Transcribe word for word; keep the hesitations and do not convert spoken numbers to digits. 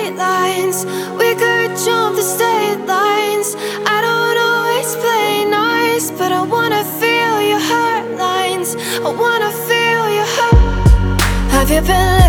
straight lines. We could jump the state lines. I don't always play nice, but I wanna feel your heart lines. I wanna feel your heart. Have you been